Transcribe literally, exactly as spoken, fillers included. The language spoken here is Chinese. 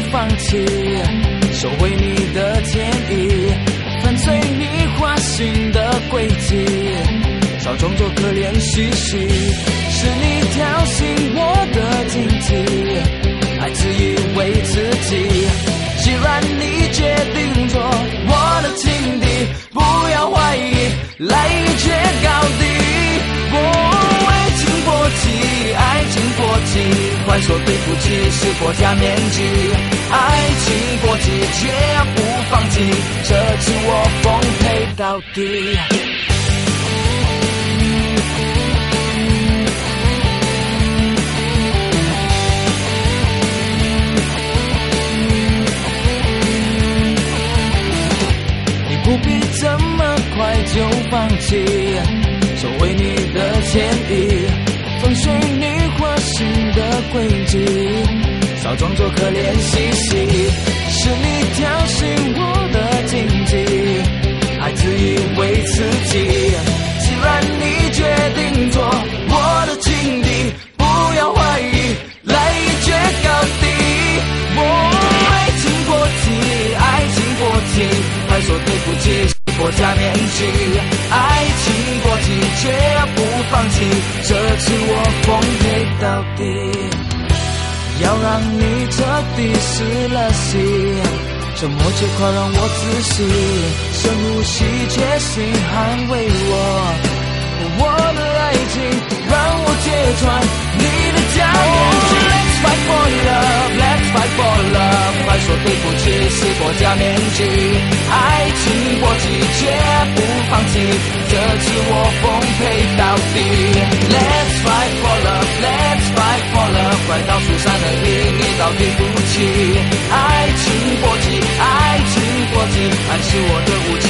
放弃，收回你的歉意，粉碎你花心的轨迹，少装作可怜兮兮，是你挑衅我的禁忌，还自以为自己。既然你决定做我的情敌，不要怀疑，来一决高低。我爱情过期，爱情过期，快说对不起，是否假面具？爱情过期，绝不放弃，这次我奉陪到底。不必这么快就放弃，收回你的歉意，粉碎你花心的轨迹，少装作可怜兮兮，是你挑衅我的禁忌，还自以为自己。既然你决定做我的情敌，不要怀疑，来一决高低。我爱情过期，爱情过期，快说对不起，是否假面具？爱情过期，绝不放弃，这次我奉陪到底。要让你彻底死了心，沉默这块让我窒息，深呼吸，决心捍卫我。我的爱情让我揭穿你的假面具。Let's fight for love, let's fight for love， 快说对不起，是否假面具？爱情过期，绝不放弃，这次我奉陪到底。Let's fight for love, let's fight for love， 快到树上的你，你到底不起？爱情过期，爱情过期，爱是我的武器。